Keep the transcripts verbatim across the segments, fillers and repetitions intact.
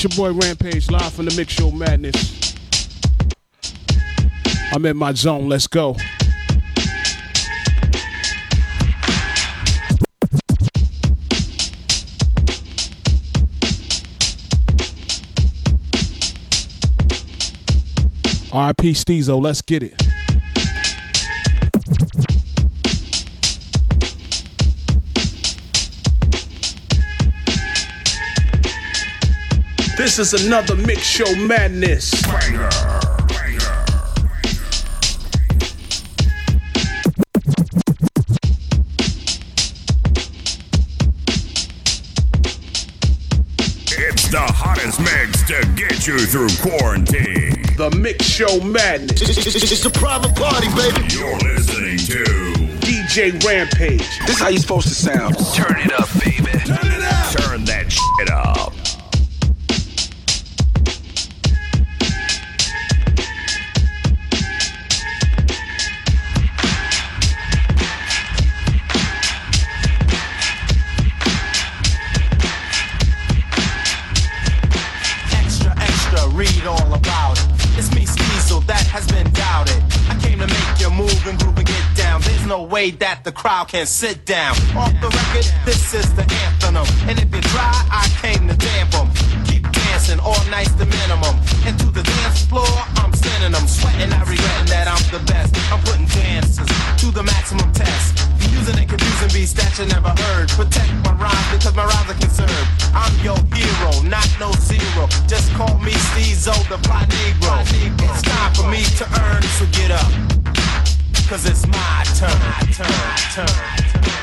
your boy Rampage, live from the Mix Show Madness. I'm in my zone, let's go. R I P Steezo, let's get it. This is another Mix Show Madness. Banger. Banger. It's the hottest mix to get you through quarantine. The Mix Show Madness. It's a private party, baby. You're listening to D J Rampage. This is how you supposed to sound. Turn it up, baby. Turn it up. Turn that shit up. Read all about it. It's me, Steezo, that has been doubted. I came to make you move and groove and get down. There's no way that the crowd can sit down. Off the record, this is the anthem. And if you try, I came to damp them. Keep dancing, all night's the minimum. And to the dance floor, I'm sending them. Sweating, I regretting that I'm the best. I'm putting dances to the maximum test. Using and confusing beats that you never heard. Protect my rhymes because my rhymes are conserved. I'm your hero, not no zero. Just call me Steezo, the fly Negro. It's time for me to earn, so get up. Cause it's my turn, my turn, my turn, my turn.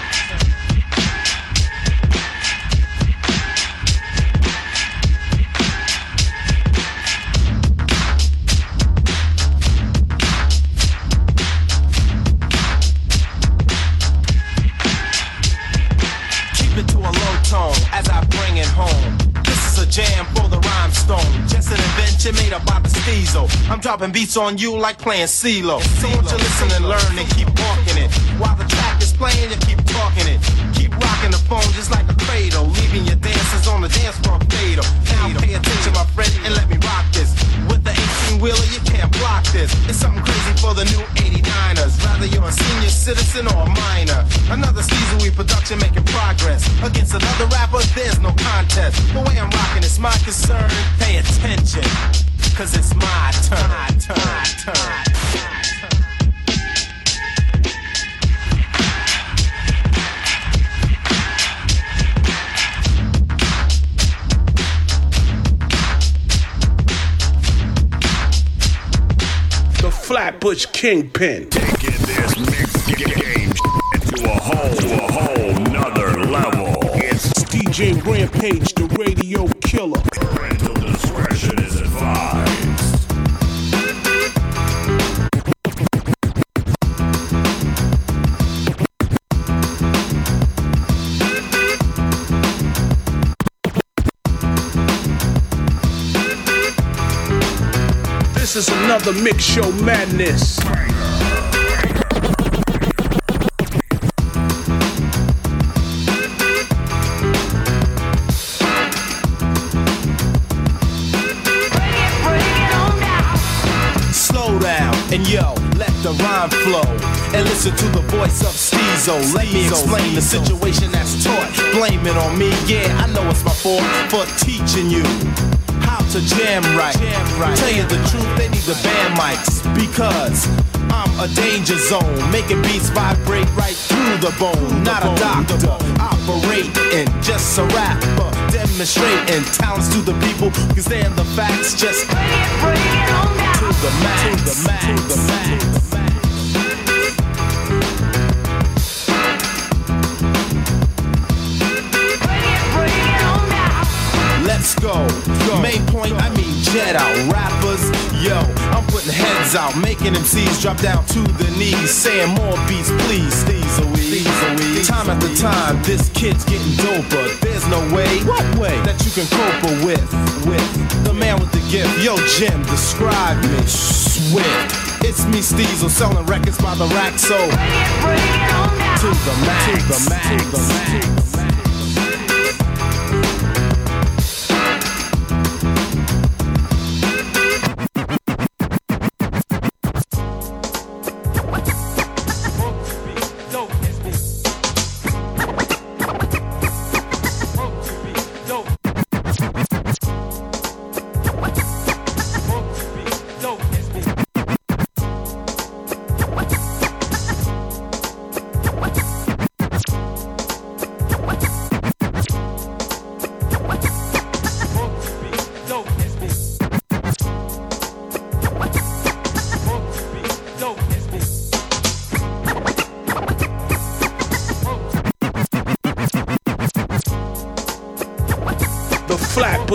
As I bring it home, this is a jam for the rhymestone. Just an invention made up by the Steezo. I'm dropping beats on you like playing CeeLo. So won't you listen and learn and keep walking it. While the track is playing, you keep talking it. Keep rocking the phone just like a cradle, leaving your dancers on the dance floor fatal. Now pay attention, my friend, and let me rock this. With the eighteen-wheeler, you can't block this. It's something crazy for the new eighty-niners. Rather you're a senior citizen or a minor. Another Steezo production making progress. Against another rapper, there's no contest. The way I'm rocking is my concern. Pay attention, cause it's my turn, my turn, my turn, my turn. Flatbush Kingpin. Taking this mix game to a whole, to a whole nother level. It's D J Rampage, the radio killer. Parental discretion is advised. This is another Mix Show Madness. Slow down and yo, let the rhyme flow. And listen to the voice of Steezo. Let me explain the situation that's taught. Blame it on me, yeah, I know it's my fault for teaching you how to jam right. Tell you the truth, they need the band mics because I'm a danger zone, making beats vibrate right through the bone. Not a doctor, operating, just a rapper, demonstrating talents to the people who can stand the facts. Just bring it, bring it on down to the max, to the max, to the max. Let's go. go. Main point, I mean jet out. Rappers, yo, I'm putting heads out, making M Cs drop down to the knees, saying more beats, please. Steezo, time after time, this kid's getting doper. There's no way, what way, that you can cope with, with the man with the gift. Yo, Jim, describe me. Swift. It's me, Steezo, selling records by the rack, so bring it, bring it on down to the max, to the max, to the max. To the max.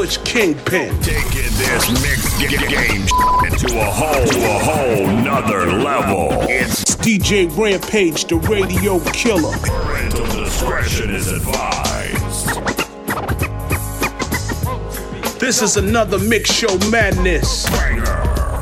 Bush Kingpin. Taking this mixed g- game to a whole, to a whole nother level. It's D J Rampage, the radio killer. parental discretion is advised. This is another Mix Show Madness. Banger.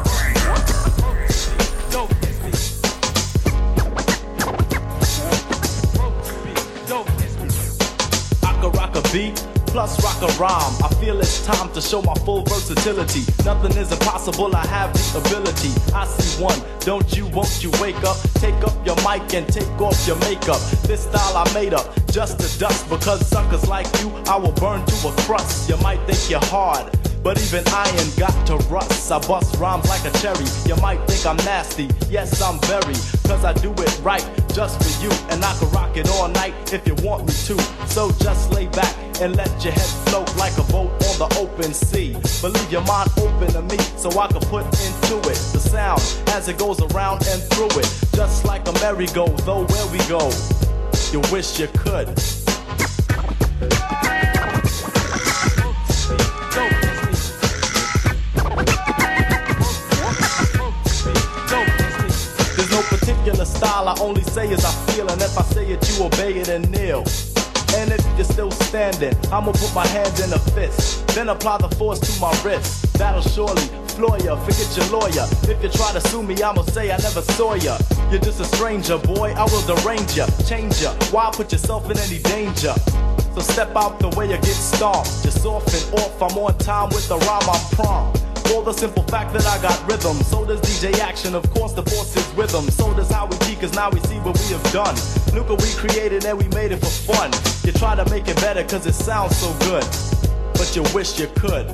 Beat plus rock a rhyme. I feel it's time to show my full versatility. Nothing is impossible, I have the ability. I see one, don't you, won't you wake up? Take up your mic and take off your makeup. This style I made up just to dust, because suckers like you I will burn to a crust. You might think you're hard, but even iron got to rust. I bust rhymes like a cherry. You might think I'm nasty, yes I'm very, cause I do it right just for you. And I can rock it all night if you want me to. So just lay back and let your head float like a boat on the open sea. But leave your mind open to me so I can put into it the sound as it goes around and through it. Just like a merry-go, though where we go, you wish you could. There's no particular style, I only say as I feel. And if I say it, you obey it and kneel. And if you're still standing, I'ma put my hand in a fist, then apply the force to my wrist. That'll surely floor ya, forget your lawyer. If you try to sue me, I'ma say I never saw ya. You're just a stranger, boy, I will derange ya, change ya. Why put yourself in any danger? So step out the way you get stomped. Just off and off, I'm on time with the rhyme, I'm prompt. For the simple fact that I got rhythm. So does D J Action, of course the force is with them. So does Howie G, cause now we see what we have done. Look what we created and we made it for fun. You try to make it better cause it sounds so good, but you wish you could.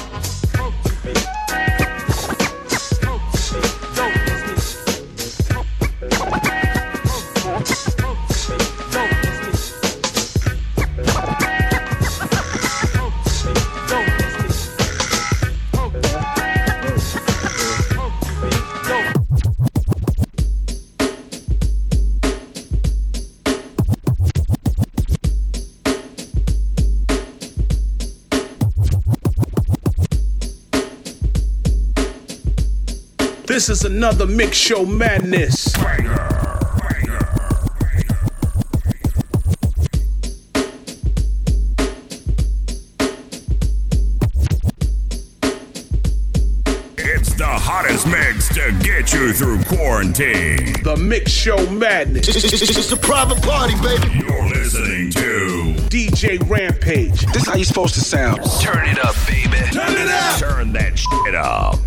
This is another Mix Show Madness. Banger. Banger. It's the hottest mix to get you through quarantine. The Mix Show Madness. It's, it's, it's, it's a private party, baby. You're listening to D J Rampage. This how you supposed to sound. Turn it up, baby. Turn it up. Turn that shit up.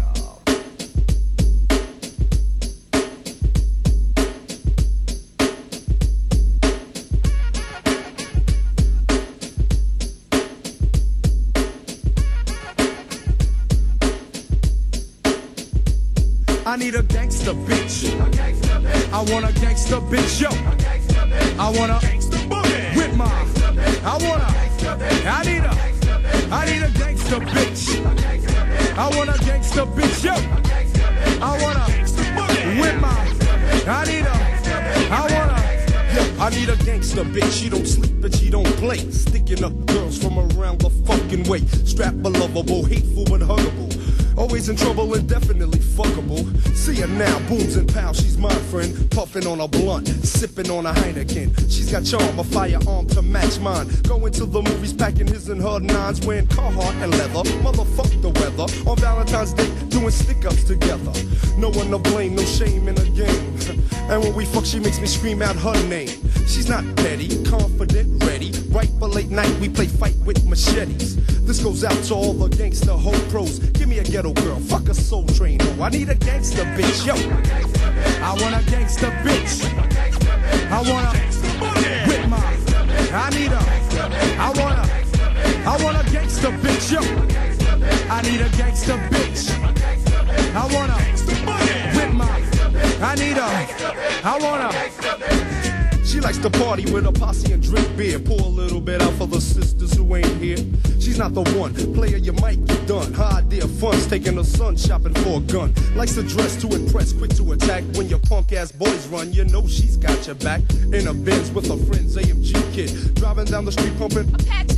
I need a gangster bitch. I want a gangster bitch, yo. I want a with my. I want a. I need a. I need a gangster bitch. I want a gangster bitch, yo. I want a with my. I need a. I want a. Yo, I need a gangster bitch. She don't sleep and she don't play. Sticking up girls from around the fucking way. Strap a lovable, hateful but huggable. Always in trouble and definitely fuckable. See her now, booms and pow, she's my friend. Puffing on a blunt, sipping on a Heineken. She's got charm, a firearm to match mine. Going to the movies, packing his and her nines, wearing Carhartt and leather. Motherfuck the weather. On Valentine's Day, doing stick-ups together. No one to blame, no shame in the game. And when we fuck, she makes me scream out her name. She's not petty, confident, ready. Right for late night, we play fight with machetes. This goes out to all the gangster hoe pros. Give me a ghetto girl, fuck a soul train hoe. I need a gangster bitch, yo. I want a gangster bitch. I want a with my. I need a. I want a. I want a gangster bitch, yo. I need a gangster bitch. I want a with my. I need a. I want a. She likes to party with a posse and drink beer. Pour a little bit out for the sisters who ain't here. She's not the one. Player, you might get done. Her idea of fun's taking her son shopping for a gun. Likes to dress to impress, quick to attack. When your punk ass boys run, you know she's got your back. In a Benz with her friends, A M G kid. Driving down the street pumping. Apache, you ain't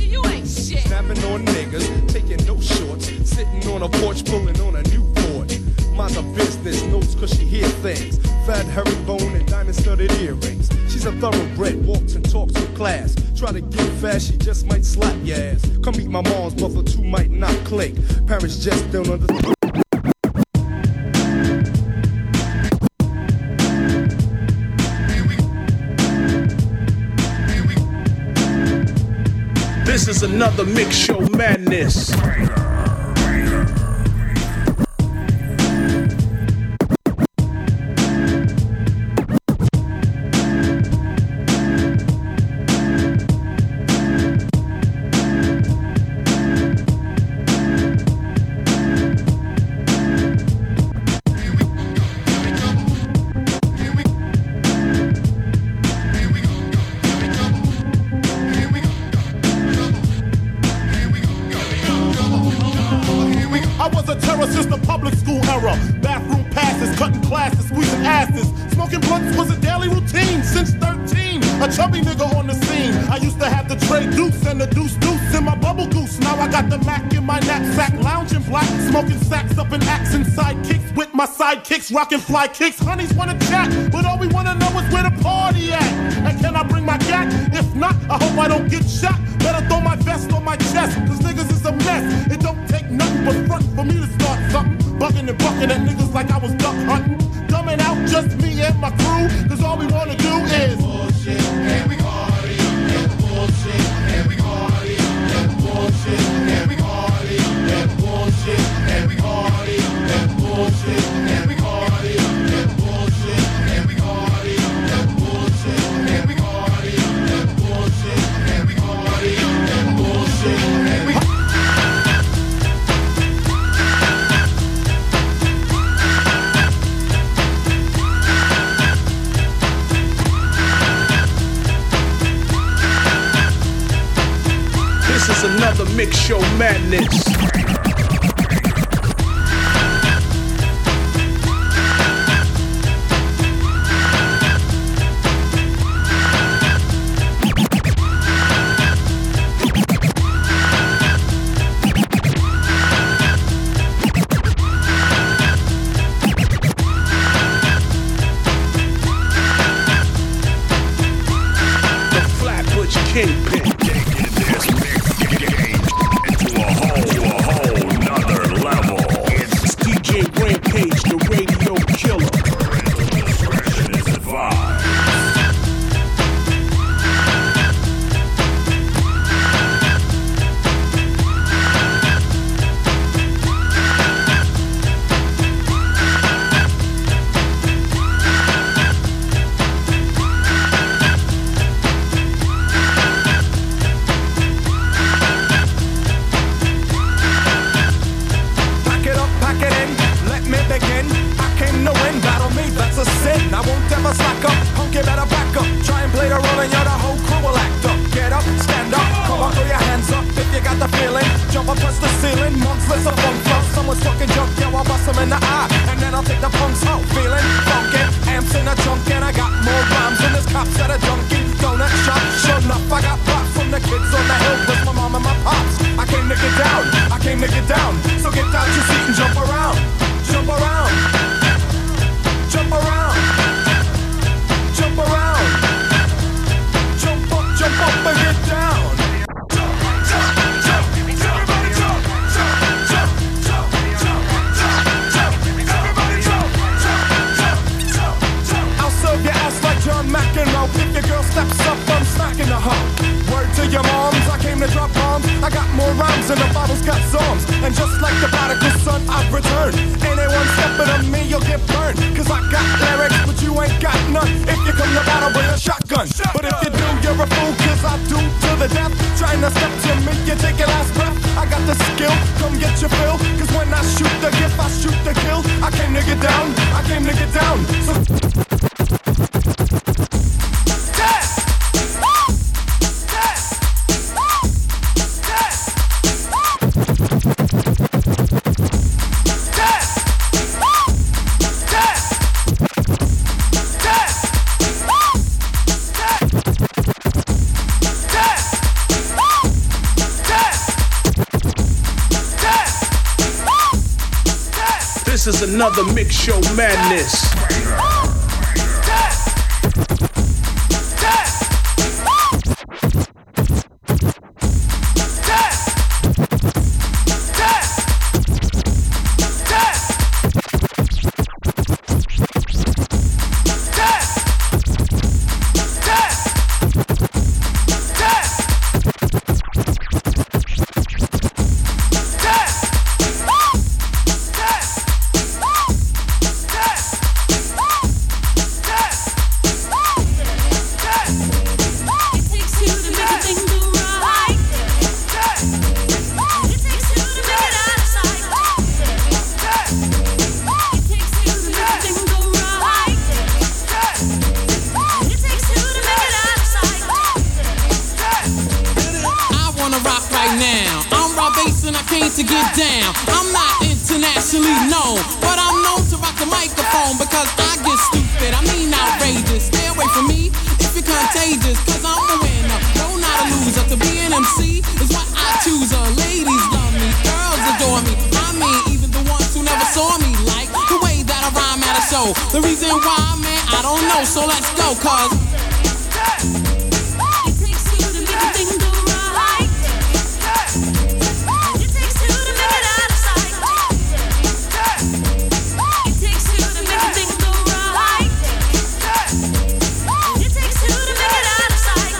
Snapping on niggas, taking no shorts, sitting on a porch, pulling on a Newport. Mind her business, knows cause she hear things. Fat herringbone and diamond studded earrings. She's a thoroughbred, walks and talks with class. Try to get fast, she just might slap your ass. Come meet my mom's, but the two might not click. Parents just don't understand. This is another Mix Show Madness. Kicks, rockin' fly kicks, honeys wanna chat, but all we wanna know is where the party at. And can I bring my gat? If not, I hope I don't get shot. Better throw my vest on my chest, cause niggas is a mess. It don't take nothing but front for me to start something. Bugging and bucking at niggas like I was duck hunting. Dumbing out just me and my crew, cause all we wanna do is bullshit, and we party, and bullshit, and we party, and bullshit, and we party, and bullshit, and we party, and bullshit. Another Mix Show Madness. The Flatbush Kingpin. This is another mix show madness. The reason why, man, I don't know, so let's go, cause it takes two to make a thing go right. It takes two to make it out of sight. It takes two to make a thing go right. It takes two to make it out of sight.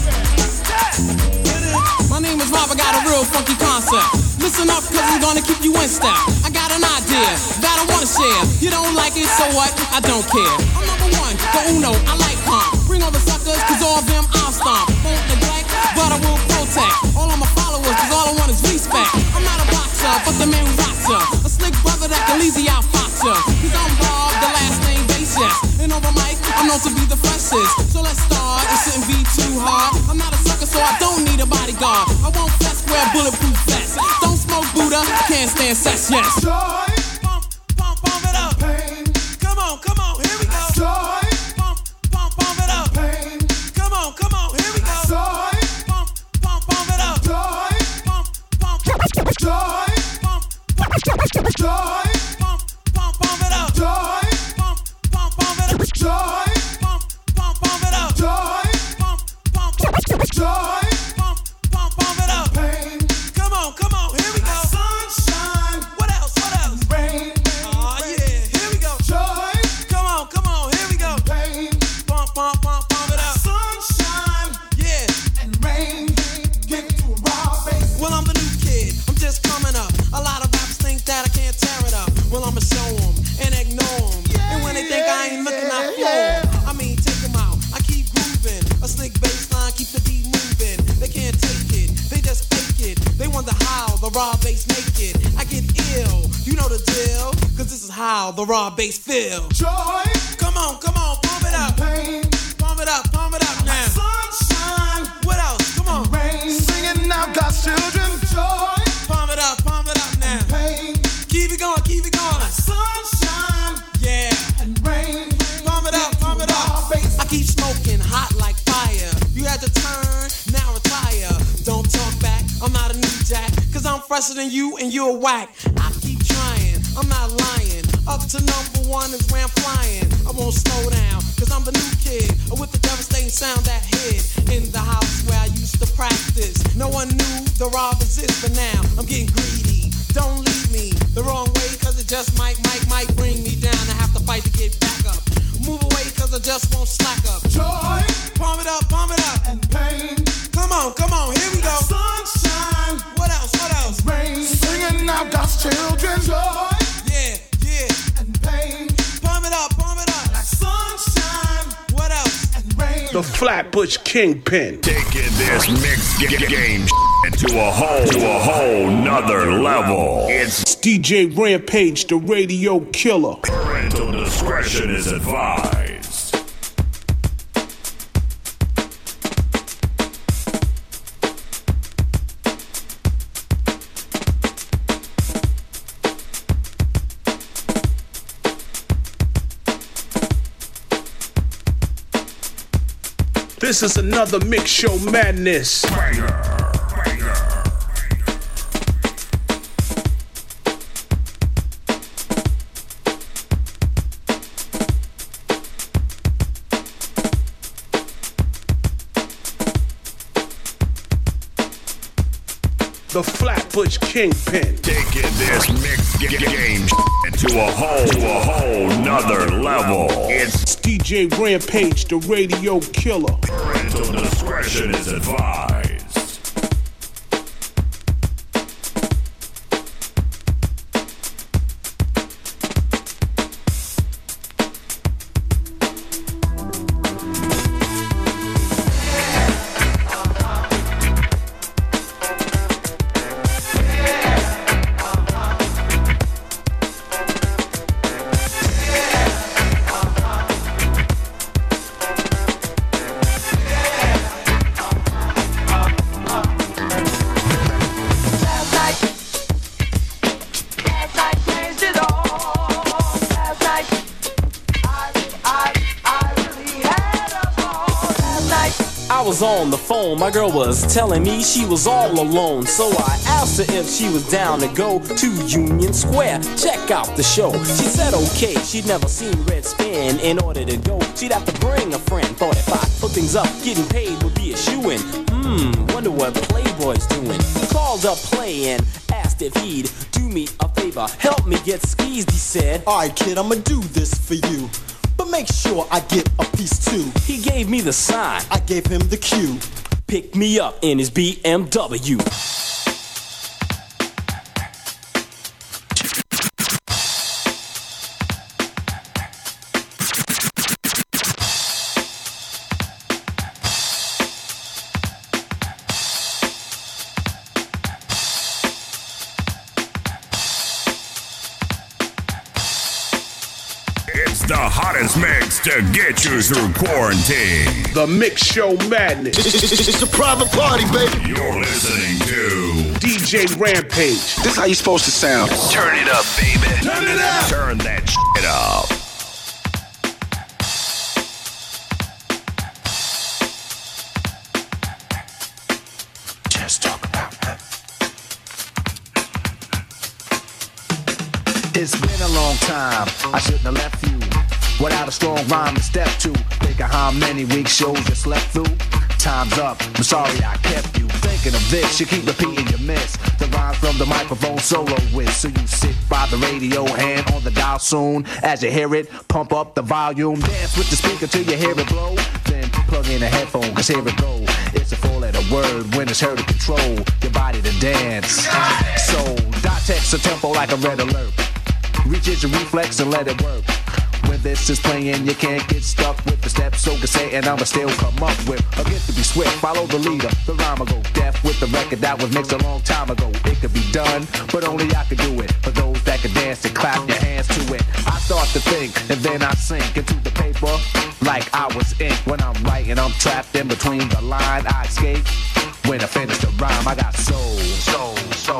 My name is Rob, I got a real funky concept. Listen up, cause I'm gonna keep you in step. I got an idea that I wanna share. You don't like it, so what? I don't care. I'm number one, the uno, I like calm. Bring all the suckers, cause all of them I'll stomp. Won't neglect, but I will protect all of my followers, cause all I want is respect. I'm not a boxer, but the man who rocks ya. A slick brother that can easy out fox ya. Cause I'm Bob, the last name basis. And over mic, I'm known to be the freshest. So let's start, it shouldn't be too hard. I'm not a sucker, so I don't need a bodyguard. I won't fess, wear bulletproof vests. Don't smoke Buddha, can't stand sex, yes. Joy, pump, pump, pump it up. pain, Come on, come on, here we go. joy, Pump, pump, pump it up. pain, Come on, come on, here we go. joy, Pump, pump, pump it up. joy, Pump, pump, joy, pump, pump, joy, pump, pump, pump it up. joy, Pump, pump, pump it up. joy, Pump, pump, pump it up. joy, Pump, pump, joy, pump, pump, pump it up. pain, Come on, come on, here we go. sunshine, What else? What else? rain, Oh yeah, here we go. joy, Come on, come on, here we go. pain, Pump, pump, pump, pump it up. sunshine, Yeah. and rain. Get to raw bass. Well, I'm the new kid. I'm just coming up. A lot of rappers think that I can't tear it up. Well, I'ma show them and ignore them. And when they think I ain't looking, I floor 'em. I mean, take them out. I keep grooving. A slick bass line, keep the beat moving. They can't take it. They just fake it. They wonder how the raw bass make it. I get ill. You know the deal. Cause this is how the raw bass feel. Joy, Come on, come on, pump it up. pain, Pump it up, pump it up now. sunshine, What else? Come on. rain. Singing out God's children. Joy, Pump it up, pump it up now. pain, Keep it going, keep it going. sunshine, Yeah. and rain. Pump it up, pump it up. Raw bass. I keep smoking hot like fire. You had to turn, now retire. Don't talk back, I'm not a new jack. Cause I'm fresher than you and you're whack. I keep trying, I'm not lying. Up to number one is where I'm flying. I won't slow down, cause I'm the new kid with the devastating sound that hit in the house where I used to practice. No one knew the raw exists, but now I'm getting greedy. Don't lead me the wrong way, cause it just might, might, might bring me down. I have to fight to get back up. Move away, cause I just won't slack up. Joy, Pump it up, pump it up. and pain, Come on, come on, here we go. sunshine, What else, what else? rain. Singing out God's children. Joy, Yeah, yeah. and pain, Pump it up, pump it up. sunshine, What else? and rain. The Flatbush Kingpin. Taking this mixed g- g- game to a whole to a whole nother level. It's D J Rampage, the radio killer. parental discretion is advised. This is another mix show madness. Banger, banger. the Flatbush Kingpin. Taking this mix g- game to a whole, to a whole nother level. It's D J Rampage, the radio killer. parental discretion is advised. On the phone, my girl was telling me she was all alone. So I asked her if she was down to go to Union Square, check out the show. She said okay, she'd never seen Red Spin. In order to go, she'd have to bring a friend. Thought if I put things up, getting paid would be a shoo-in. Hmm, wonder what Playboy's doing. He called up Play and asked if he'd do me a favor, help me get skeezed, he said. Alright kid, I'ma do this for you, but make sure I get a piece too. He gave me the sign, I gave him the cue. Picked me up in his B M W. The hottest mix to get you through quarantine. The Mix Show Madness. It's a private party, baby. You're listening to D J Rampage. This how you supposed to sound. Turn it up, baby. Turn it up. Turn that shit up. Just talk about that. It's been a long time. I shouldn't have left you without a strong rhyme to step to. Think of how many weeks shows you slept through. Time's up, I'm sorry I kept you thinking of this. You keep repeating your miss the rhymes from the microphone solo with. So you sit by the radio, hand on the dial soon. As you hear it, pump up the volume. Dance with the speaker till you hear it blow. Then plug in a headphone, cause here it go. It's a four letter word when it's heard to control your body to dance. So dot text a tempo like a red alert. Reach your reflex and let it work. When this is playing, you can't get stuck with the steps. So can say, and I'ma still come up with a gift to be swift. Follow the leader, the rhyme will go deaf with the record that was mixed a long time ago. It could be done, but only I could do it. For those that can dance and clap your hands to it. I start to think, and then I sink into the paper like I was ink. When I'm writing, I'm trapped in between the line. I escape when I finish the rhyme. I got soul, soul, soul.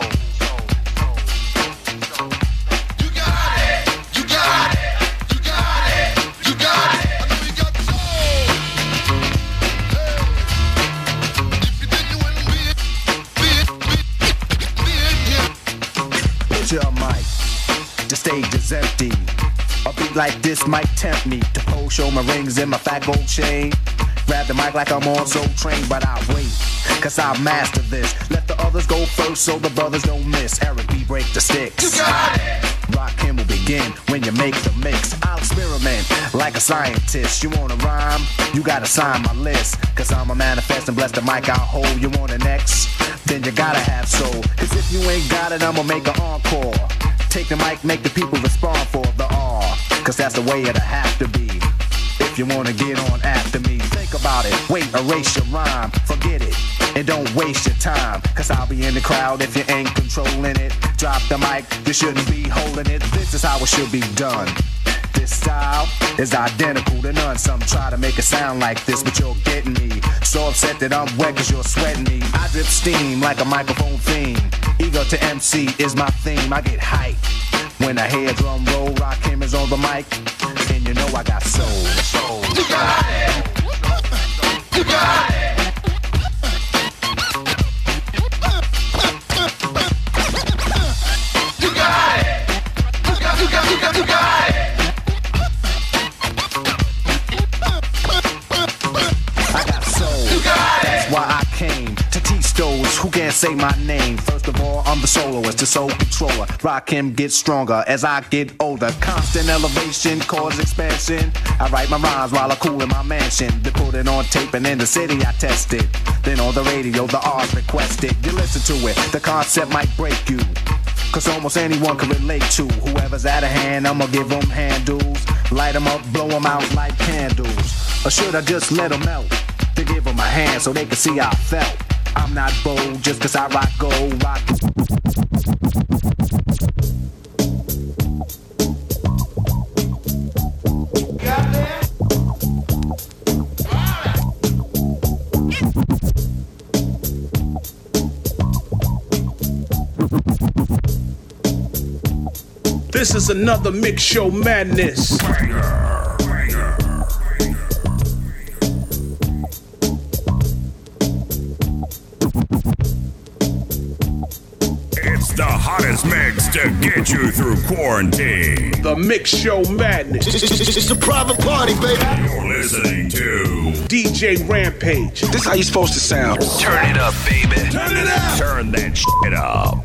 Your mic, the stage is empty. A beat like this might tempt me to pose, show my rings and my fat gold chain. Grab the mic like I'm on Soul Train, but I wait, cause I master this. Let the others go first so the brothers don't miss. Eric B, break the sticks. You got it. Rockin' will begin when you make the mix. I'll experiment like a scientist. You wanna rhyme? You gotta sign my list. Cause I'm a manifest and bless the mic I'll hold. You want the next? Then you gotta have soul. Cause if you ain't got it, I'ma make an encore. Take the mic, make the people respond for the R. Cause that's the way it'll have to be. If you wanna get on after me, think about it. Wait, erase your rhyme, forget it. And don't waste your time. Cause I'll be in the crowd if you ain't controlling it. Drop the mic, you shouldn't be holding it. This is how it should be done. This style is identical to none. Some try to make it sound like this, but you're getting me. So upset that I'm wet cause you're sweating me. I drip steam like a microphone theme. Ego to M C is my theme. I get hype when I hear drum roll. Rakim is on the mic, and you know I got soul. Soul. You got it. You got it. You got it. You got, you got, you got, you got it. I got soul. You got it. That's why I came to teach those who can't say my name. First of all, I'm the soloist, the soul controller. Rock him, get stronger as I get older. Constant elevation, cause expansion. I write my rhymes while I cool in my mansion. They put it on tape and in the city I test it. Then on the radio, the R's requested. You listen to it, the concept might break you. Cause almost anyone can relate to whoever's out of hand, I'ma give them handles. Light them up, blow them out like candles. Or should I just let them melt? To give them a hand so they can see how I felt. I'm not bold just cause I rock gold. Rock. This is another Mix Show Madness. Banger, banger, banger. It's the hottest mix to get you through quarantine. The Mix Show Madness. It's a private party, baby. You're listening to D J Rampage. This is how you supposed to sound. Turn it up, baby. Turn it up. Turn that shit up.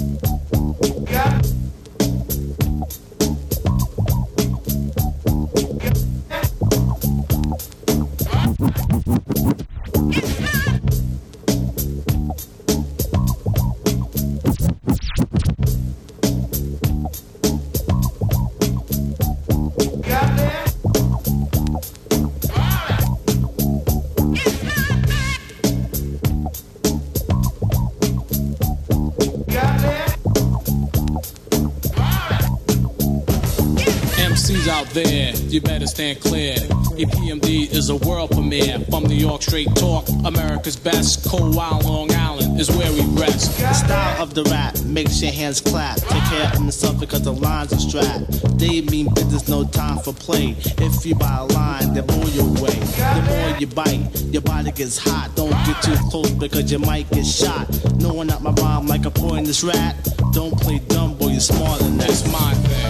Out there, you better stand clear. E P M D is a world premiere. From New York, straight talk, America's best. Cold Wild Long Island is where we rest. The style of the rap makes your hands clap. Take care of yourself because the lines are strapped. They mean business, no time for play. If you buy a line, they blow your way. The more you bite, your body gets hot. Don't get too close because you might get shot. Knowing out my rhyme like a poisonous rat. Don't play dumb, boy, you're smarter than that. That's my thing.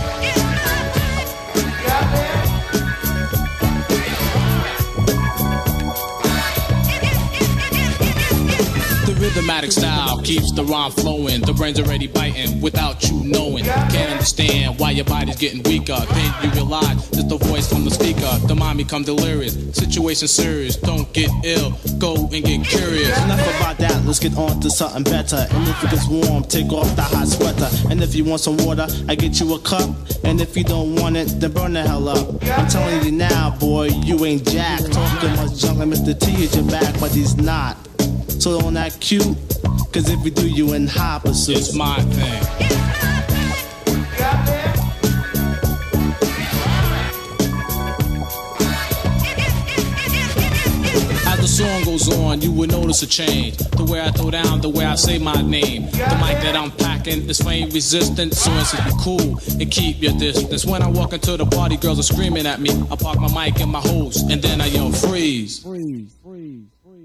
Rhythmatic style keeps the rhyme flowing. The brain's already biting without you knowing. Can't understand why your body's getting weaker. Then you realize it's the voice from the speaker. The mind become delirious. Situation serious. Don't get ill. Go and get curious. Enough about that. Let's get on to something better. And if it gets warm, take off the hot sweater. And if you want some water, I get you a cup. And if you don't want it, then burn the hell up. I'm telling you now, boy, you ain't jack. Talking much junk like Mister T is your back, but he's not. So don't act cute, cause if you do, you in high pursuit. It's my thing. As the song goes on, you will notice a change. The way I throw down, the way I say my name. The mic that I'm packing is flame resistant, so it's to be cool and keep your distance. When I walk into the party, girls are screaming at me. I park my mic in my hose, and then I yell freeze. Freeze, freeze.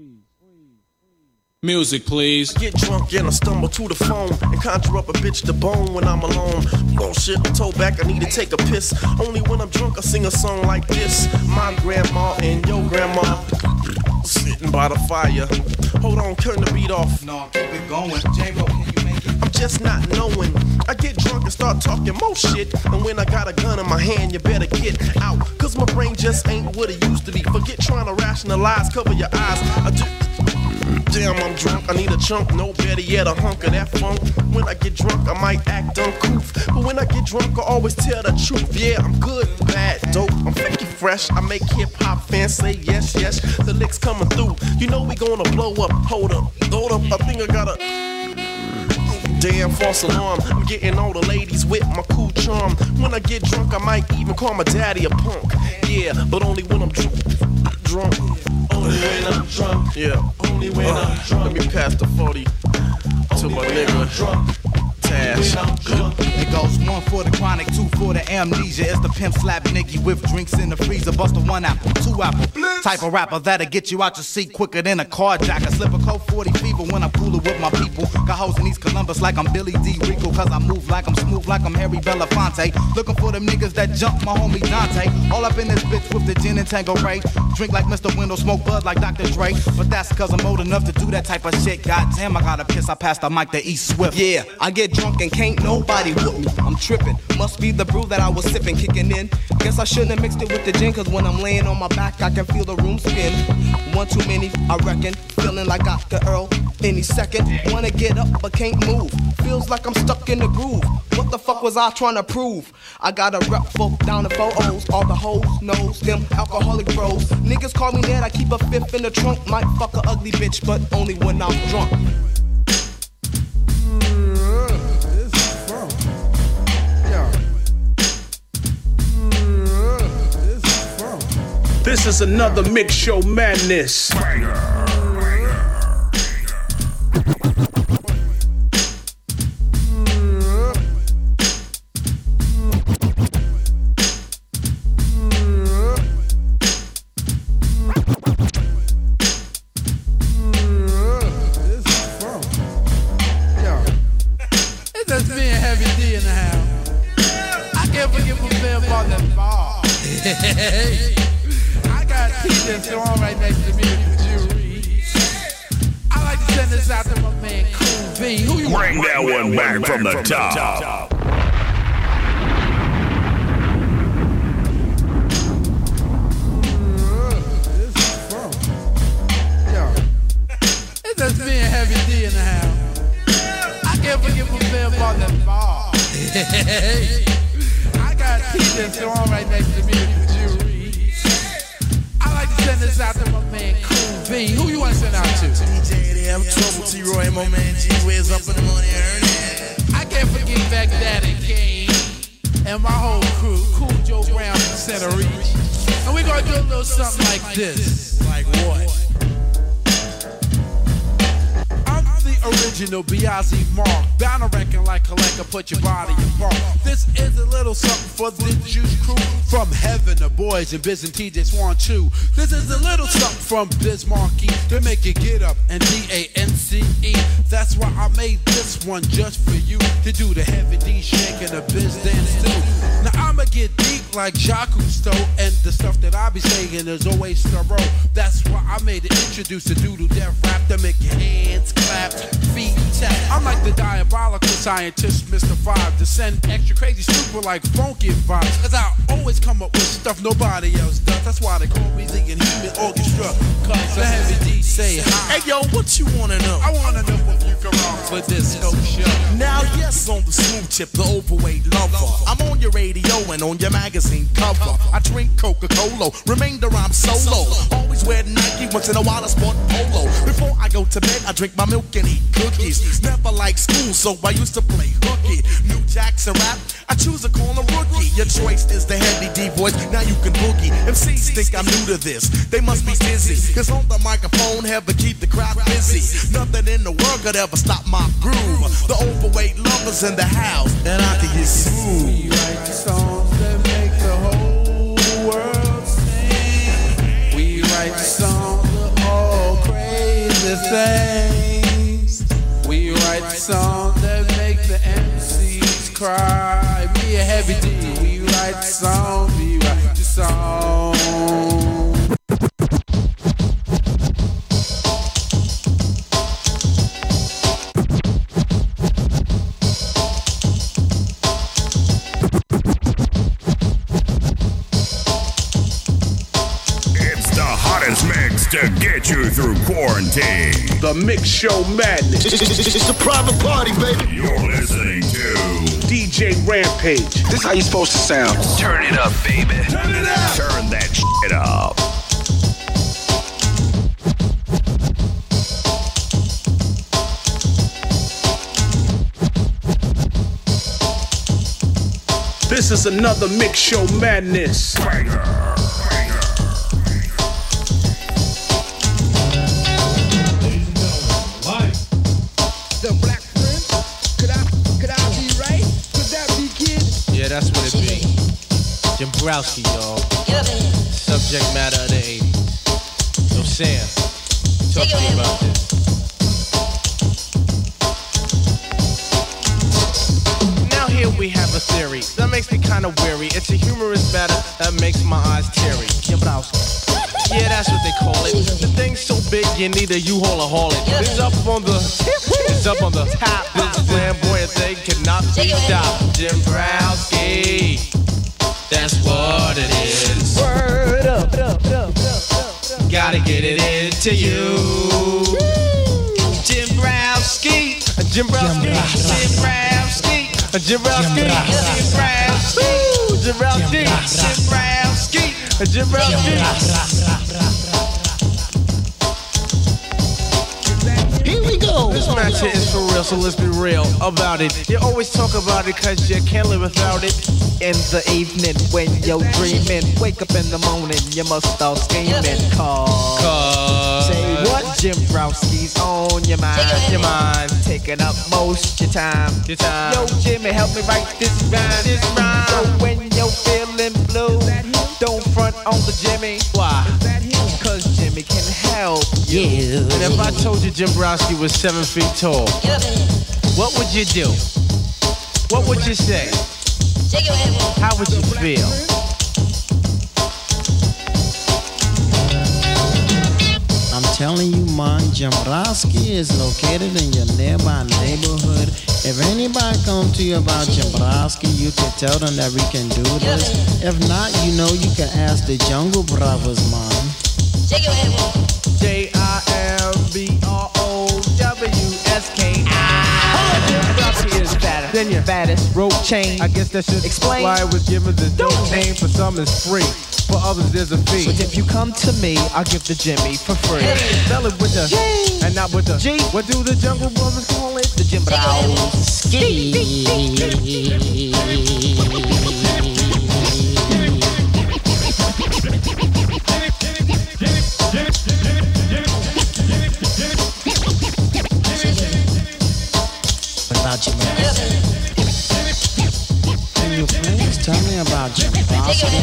Music, please. I get drunk and I stumble to the phone and conjure up a bitch to bone when I'm alone. Bullshit, I'm told back I need to take a piss. Only when I'm drunk I sing a song like this. My grandma and your grandma sitting by the fire. Hold on, turn the beat off. No, keep it going. J-Ro, can you make it? I'm just not knowing. I get drunk and start talking more shit. And when I got a gun in my hand, you better get out. Cause my brain just ain't what it used to be. Forget trying to rationalize, cover your eyes. I do. Damn, I'm drunk, I need a chunk, no better yet, a hunk of that funk. When I get drunk, I might act uncouth. But when I get drunk, I always tell the truth. Yeah, I'm good, bad, dope, I'm freaky fresh. I make hip-hop fans say yes, yes. The licks coming through, you know we gonna blow up. Hold up, hold up, I think I got a damn false alarm. I'm getting all the ladies with my cool charm. When I get drunk, I might even call my daddy a punk. Yeah, but only when I'm dr- drunk. Only when I'm drunk. Yeah, only when uh, I'm drunk. Let me pass the forty to my nigga drunk. Tash. It goes one, One for the chronic, two for the amnesia. It's the pimp slap Nicky with drinks in the freezer. Bust a one apple, two apple. Type of rapper that'll get you out your seat quicker than a carjacker. Slip a cold forty fever when I'm cooler with my people. Got hoes in East Columbus like I'm Billy D. Rico. Cause I move like I'm smooth like I'm Harry Belafonte. Looking for them niggas that jump my homie Dante. All up in this bitch with the gin and Tango Ray. Drink like Mister Window, smoke bud like Doctor Dre. But that's cause I'm old enough to do that type of shit. Goddamn, I gotta piss, I passed the mic to E Swift. Yeah, I get drunk and can't nobody whoop me. I'm tripping. Must be the brew that I was sipping, kicking in. Guess I shouldn't have mixed it with the gin, cause when I'm laying on my back, I can feel the room spin. One too many, I reckon. Feeling like Doctor Earl any second. Wanna get up but can't move. Feels like I'm stuck in the groove. What the fuck was I trying to prove? I got a rep folk down the four O's. All the hoes knows them alcoholic bros. Niggas call me Ned, I keep a fifth in the trunk. Might fuck a ugly bitch, but only when I'm drunk. This is another Mix Show Madness. Banger. It's just me and Heavy D in the house. I can't forget my man about that ball. I got T J Shawn right next to me with the jury. I like to send this out to my man Cool V. Who you Bring want? that one back from the top. It's just me and Heavy D in the house. I can't forget my man about that ball. I got T J Shawn right next to me with the jury. I like to send this out to my man Cool V. Who you want to send out to? D J there, Trouble T-Roy, my man G Wiz up in the morning earning. I can't forget back Daddy Kane and my whole crew, Cool Joe Brown from Center Reach. And we gonna do a little something like this. Like what? I'm the original B I Z Mark. Bound to reckon like collector, put your body in park. This is a little something for the Juice Crew. From Heaven, the boys and Biz and T J Swan too. This is a little something from Biz Markie to make you get up and D A N C E. That's why I made this one just for you to do the Heavy D shake and the Biz dance too. Now I'ma get deep like Jacques Cousteau, and the stuff that I be saying is always thorough. That's why I made it introduce the doodle death rap to make your hands clap, feet tap. I'm like the diabolical scientist, Mister Five, to send extra crazy super like funky vibes. Cause I always come up with stuff nobody else does. That's why they call me the Inhuman Orchestra. Cause the Heavy D say hi. Hey yo, what you wanna know? I wanna know if you can rock for this whole show. Now yes, on the smooth tip, the overweight lover. I'm on your radio and on your magazine cover. I drink Coca-Cola, remainder I'm solo. Always wear Nike, once in a while I sport polo. Before I go to bed, I drink my milk and eat cookies. Never liked school, so I used to play hooky. New Jackson rap, I choose to call a rookie. Your choice is the Heavy D voice, now you can boogie. M Cs think I'm new to this, they must be dizzy. Cause on the microphone, heaven keep the crowd busy. Nothing in the world could ever stop my groove. The overweight lovers in the house, and I can get smooth. We write songs that make the whole world sing. We write songs of all crazy things. We write songs that make the M Cs cry. Me and Heavy D, we write songs, we write the songs. Mix to get you through quarantine. The Mix Show Madness. It's a private party, baby. You're listening to D J Rampage. This is how you supposed to sound. Turn it up, baby. Turn it up. Turn that shit up. This is another Mix Show Madness. Banger. The Black Prince, could I, could I be right? Could that be kid? that's what it be. Jimbrowski, y'all. Subject matter of the eighties. So Sam, talk to me about this. Now here we have a theory that makes me kind of weary. It's a humorous matter that makes my eyes teary. Jimbrowski. Yeah, that's what they call it. The thing's so big you need a U-Haul or haul it. It's up on the, it's up on the top. This flamboyant thing cannot be stopped. Jimbrowski, that's what it is. Word up, up, up, up, up. Gotta get it into you. Jimbrowski, Jimbrowski, Jimbrowski, Jimbrowski, Jimbrowski, Jimbrowski, Jimbrowski, Jimbrowski. Here we go. This match here is for real, so let's be real about it. You always talk about it cause you can't live without it. In the evening when you're dreaming, wake up in the morning, you must start scheming. Cause, Cause say what? Jimbrowski's on your mind. Your mind. Taking up most your time. Your time. Yo, Jimmy, help me write this rhyme. This rhyme. So when you're feeling blue, don't front on the Jimmy. Why? Cause Jimmy can help you. Yeah. And if I told you Jimbrowski was seven feet tall, what would you do? What would you say? How would you feel? I'm telling you, man, Jimbrowski is located in your nearby neighborhood. If anybody comes to you about Jimbrowski, you can tell them that we can do this. If not, you know you can ask the Jungle Brothers, man. J I M B R O W S K I. Jimbrowski is fatter Then your baddest rope chain. I guess that should explain why I was given the dope name. For some it's free, for others there's a fee. But if you come to me, I'll give the Jimmy for free. Spell it with the J and not with the G. What do the Jungle Brothers call it? The Jimbrowski. About Jimbrowski. Can you please tell me about Jimbrowski?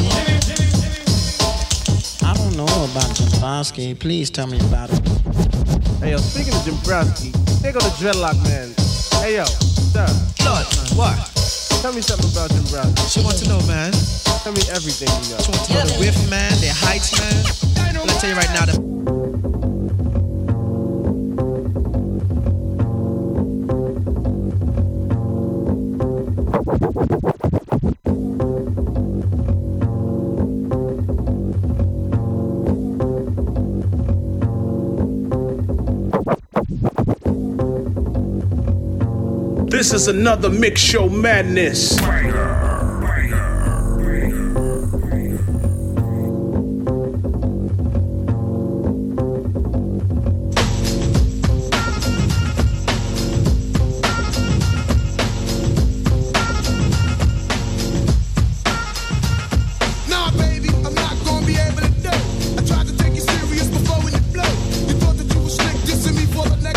I don't know about Jimbrowski. Please tell me about it. Hey yo, speaking of Jimbrowski, there go the Dreadlock Man. Hey yo, sir. Lord, what? Tell me something about Jimbrowski. What you want to know, man? Tell me everything you know. What you want to know the width, man, their heights, man? Well, I tell you right now, the This is another Mix Show Madness.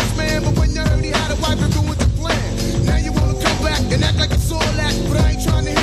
And act like it's all that, but I ain't trying to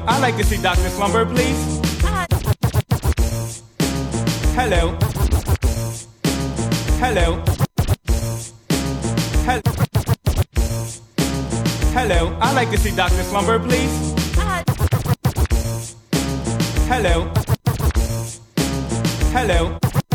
Hello, I'd like to see Doctor Slumber, please. Hello. Hello. Hello. Hello, I'd like to see Doctor Slumber, please. Hello. Hello.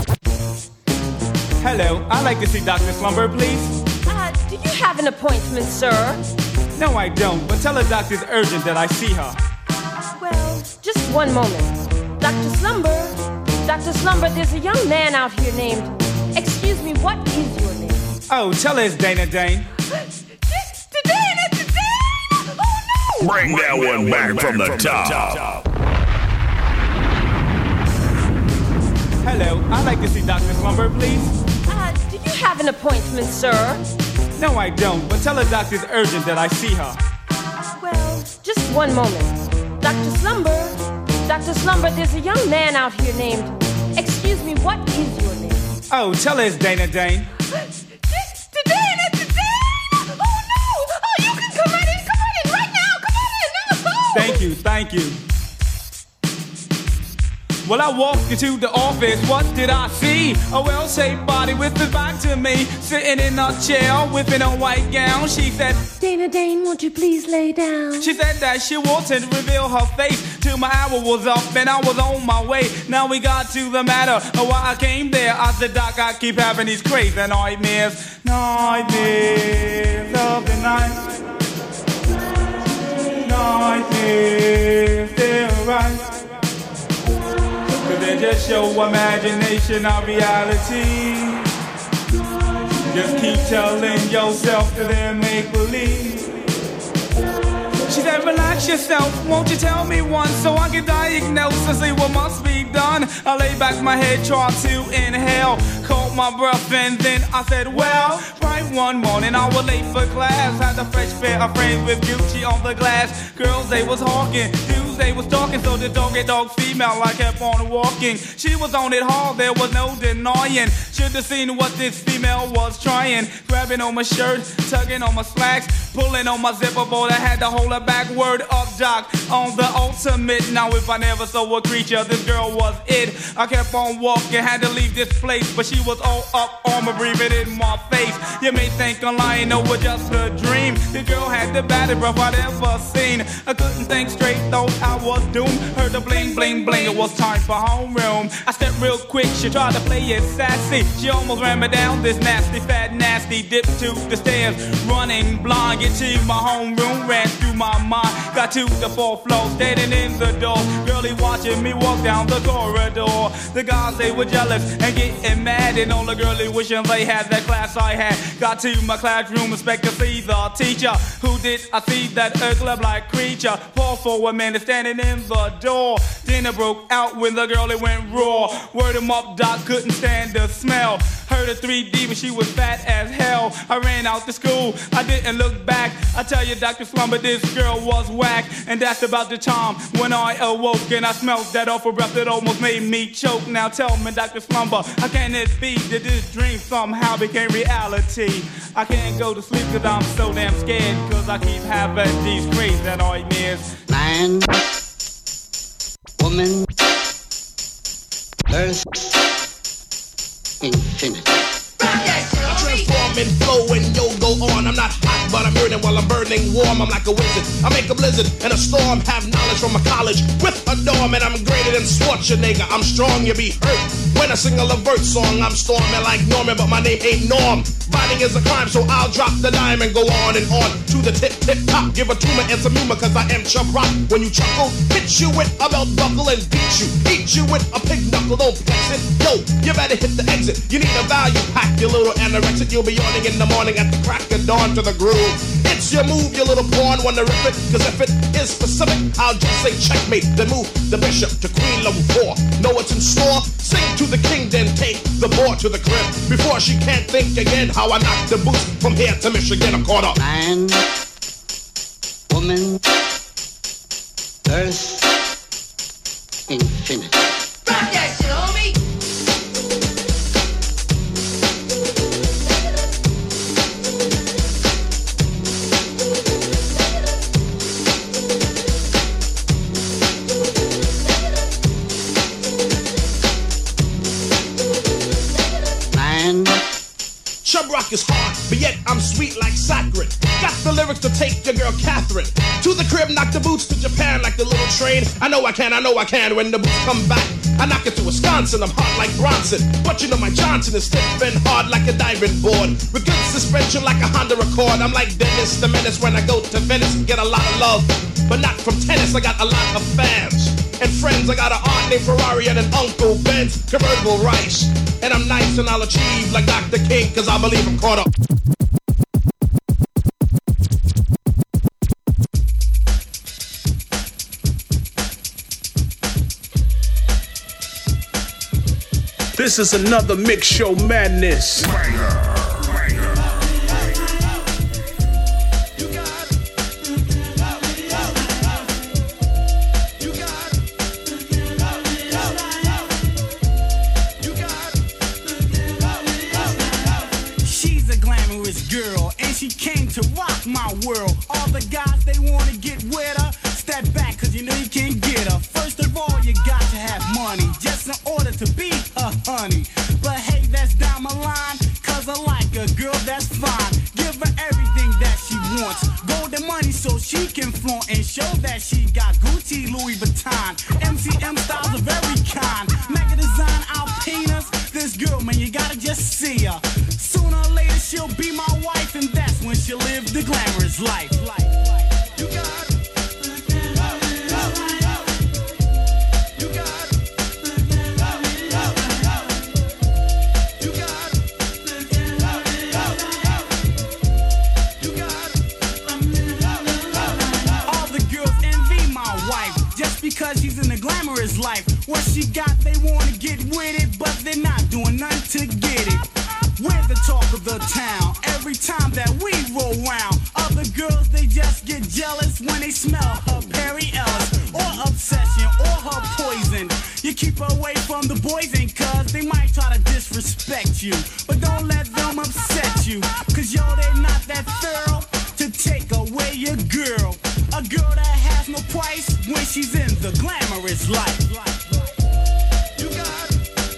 Hello, I'd like to see Doctor Slumber, please. Uh, do you have an appointment, sir? No, I don't, but tell the doctor's urgent that I see her. Well, just one moment. Doctor Slumber, Doctor Slumber, there's a young man out here named... Excuse me, what is your name? Oh, tell her it's Dana Dane. Dana, Dana! Oh, no! Bring that one back from the top. Hello, I'd like to see Doctor Slumber, please. Uh, do you have an appointment, sir? No, I don't, but tell the doctor's urgent that I see her. Well, just one moment. Doctor Slumber, Doctor Slumber, there's a young man out here named... Excuse me, what is your name? Oh, tell her it's Dana Dane. Dana, Dana! Oh, no! Oh, you can come right in, come right in, right now! Come on in! Oh. Thank you, thank you. Well, I walked into the office, what did I see? A well-shaped body with his back to me, sitting in a chair with a white gown. She said, Dana Dane, won't you please lay down? She said that she wanted to reveal her face till my hour was up and I was on my way. Now we got to the matter of why I came there. I said, Doc, I keep having these crazy nightmares. Nightmares of the night. Nightmares, they're right. They just show imagination, not reality. Just keep telling yourself that they're make-believe. She said, relax yourself, won't you tell me one so I can diagnose and see what must be done. I lay back my head, tried to inhale, caught my breath and then I said, well, right one morning I was late for class. Had a fresh pair of frames with Gucci on the glass. Girls, they was hawking, dudes, they was talking. So the dog and dog female, I kept on walking. She was on it hard, there was no denying. Should've seen what this female was trying. Grabbing on my shirt, tugging on my slacks, pulling on my zipper board. I had to hold her back, word up, Doc, on the ultimate. Now if I never saw a creature, this girl was it. I kept on walking, had to leave this place, but she was all up on me, breathing in my face. You may think I'm lying, no, it was just a dream. The girl had the baddest breath I'd ever seen. I couldn't think straight, thought I was doomed. Heard the bling, bling, bling, it was time for homeroom. I stepped real quick, she tried to play it sassy. She almost ran me down this nasty, fat, nasty. Dipped to the stairs, running blind. Get to my homeroom, ran through my mind. Got to the fourth floor, standing in the door. Girlie watching me walk down the corridor. The guys, they were jealous and getting mad. And all the girlie wishing they had that class I had. Got to my classroom, expect to see the teacher. Who did I see that ugly black creature? Paused for a minute, standing in the door. Dinner broke out when the girlie went raw. Word him up, Doc, couldn't stand the smell. Heard a three D, but she was fat as hell. I ran out to school, I didn't look back. I tell you, Doctor Slumber, this girl was whack. And that's about the time when I awoke and I smelled that awful breath that almost made me choke. Now tell me, Doctor Slumber, how can it be that this dream somehow became reality? I can't go to sleep cause I'm so damn scared, cause I keep having these crazy nightmares. Man, woman, earth, infinity. I transform and flow and yo go on. I'm not hot, but I'm burning while I'm burning warm. I'm like a wizard. I make a blizzard and a storm. Have knowledge from a college with a dorm, and I'm greater than Schwarzenegger. I'm strong, you be hurt when I sing a Levert song. I'm storming like Norman, but my name ain't Norm. Fighting is a crime, so I'll drop the dime and go on and on to the tip, tip, top. Give a tumor and some humor, cause I am Chuck Rock. When you chuckle, hit you with a belt buckle and beat you. Eat you with a pig knuckle, don't flex it. Yo, you better hit the exit. You need a value pack, you little anorexic. You'll be yawning in the morning at the crack of dawn to the groove. It's your move, you little pawn, wanna rip it. Cause if it is specific, I'll just say checkmate. Then move the bishop to queen level four. Know what's in store? Sing to the king, then take the board to the crib. Before she can't think again, how I knock the boots from here to Michigan. I'm caught up. Man, woman, earth, infinity. Rock that shit, homie! Chub rock is hard, but yet I'm sweet like saccharin. Got the lyrics to take your girl Catherine to the crib, knock the boots to Japan like the little train. I know I can, I know I can. When the boots come back, I knock it to Wisconsin. I'm hot like Bronson, but you know my Johnson is stiff and hard like a diving board with good suspension like a Honda Accord. I'm like Dennis the Menace when I go to Venice and get a lot of love, but not from tennis. I got a lot of fans and friends. I got an aunt named Ferrari and an uncle Benz convertible rice. And I'm nice and I'll achieve like Doctor King, cause I believe I'm caught up. This is another Mix Show Madness. She came to rock my world. All the guys, they wanna get with her. Step back, cause you know you can't get her. First of all, you got to have money, just in order to be a honey. But hey, that's down my line, cause I like a girl that's fine. Give her everything that she wants. Golden money so she can flaunt and show that she got Gucci, Louis Vuitton. M C M styles of every kind. Mega design Alpinas. This girl, man, you gotta just see her. Sooner or later she'll be my wife, and that's when she'll live the glamorous life. You got because she's in the glamorous life. What she got, they wanna get with it, but they're not doing nothing to get it. We're the talk of the town. Every time that we roll round, other girls, they just get jealous when they smell her Perry Ellis, or Obsession, or her Poison. You keep away from the boys, and cuz they might try to disrespect you, but don't let them upset you, cause yo, they're not that thorough to take away your girl. A girl that has no price when she's in the glamorous life. You got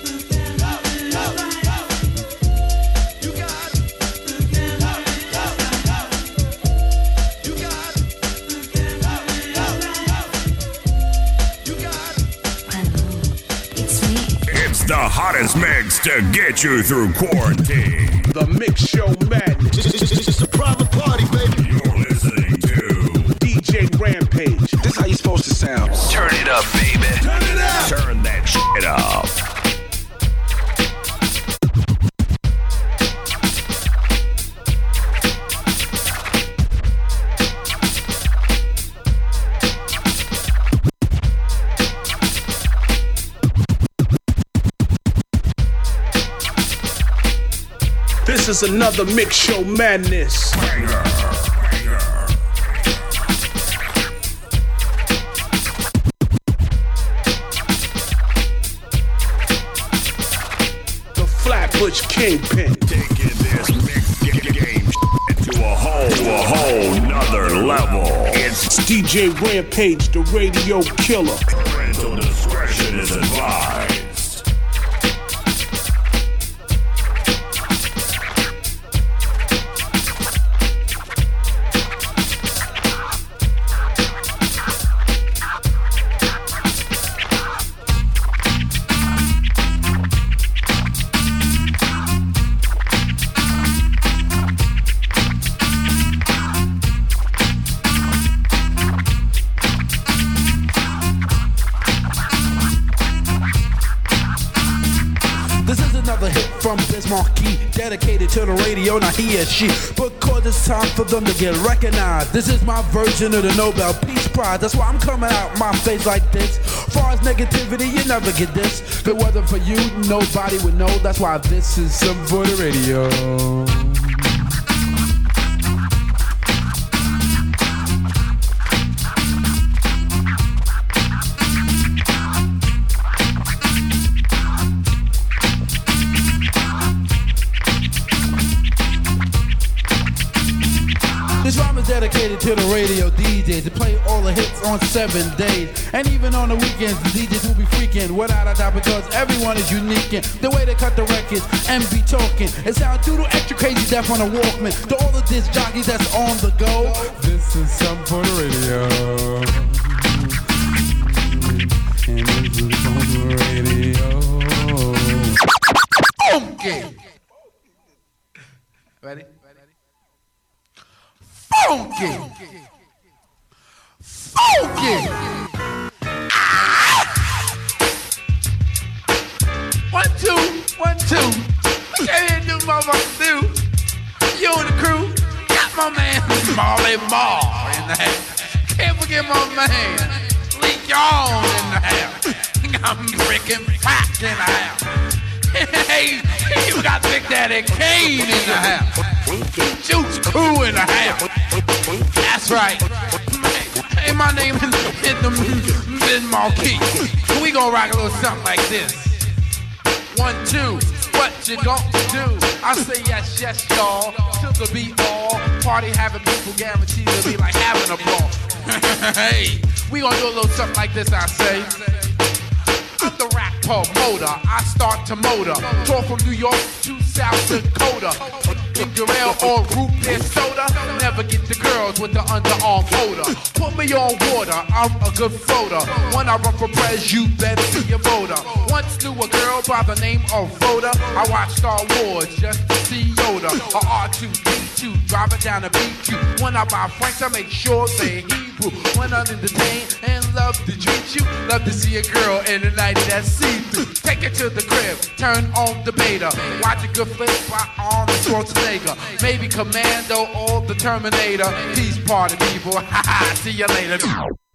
It's the hottest mix to get you through quarantine. The Mix Show Madness. It's a private party, baby. You're listening to D J Rampage. This is how you supposed to sound. Turn it up, baby. Turn it up. Turn that shit up. This is another Mix Show Madness. The Flatbush Kingpin. Taking this mix game to a whole, to a whole nother level. It's D J Rampage, the radio killer. Parental discretion is advised. From Biz Marquis, dedicated to the radio, not he or she, because it's time for them to get recognized. This is my version of the Nobel Peace Prize. That's why I'm coming out my face like this. Far as negativity, you never get this. If it wasn't for you, nobody would know. That's why this is something for the radio. dedicated to the radio D Js to play all the hits on seven days. And even on the weekends, the D Js will be freaking without a doubt because everyone is unique in the way they cut the records and be talking. It sounds doodle extra crazy deaf on a Walkman. To all the disc jockeys that's on the go, this is something for the radio. And this is on the radio. Funky. Ready? Funky. Funky. Ah! One, two, one, two. Look at here, do motherfuckers do. You and the crew got my man Marley Marl in the house. Can't forget my man Lee Yawn in the house. I'm freaking fat in the house. Hey, you got Big Daddy Kane in the house. Juice Crew in the house. That's right. Hey, my name is the Ben Marquis. We gonna rock a little something like this. One, two, what you gonna do? I say yes, yes, y'all. Till the beat all. Party having people guaranteed to be like having a ball. Hey, we gonna do a little something like this, I say. I'm the rap promoter, I start to motor. Tour from New York to South Dakota. In Gorilla or root beer soda. Never get the girls with the underarm motor. Put me on water, I'm a good floater. When I run for pres, you better be a voter. Once knew a girl by the name of Rhoda. I watched Star Wars just to see Yoda. A R two D two, driving down a B Q. When I buy Franks, I make sure they Hebrew. When I'm entertained and love to treat you. Love to see a girl in a night that's see-through. Take it to the crib, turn on the beta. Watch a good flick by Arnold Schwarzenegger. Maybe Commando or the Terminator. Peace party people, haha, see you later.